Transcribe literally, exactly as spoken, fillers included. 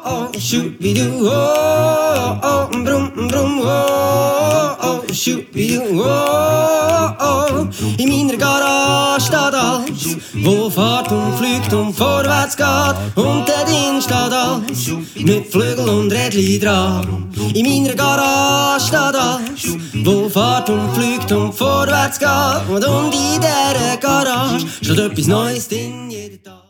oh, schubidu, oh, oh, brum, brum, oh, oh, schubidu, oh, oh. In meiner Garage steht alles, wo fährt und fliegt und vorwärts geht. Und der Ding steht alles, mit Flügel und Rädli dran. In meiner Garage steht alles, wo fährt und fliegt und vorwärts geht. Und in dieser Garage steht etwas Neues drin jeden Tag.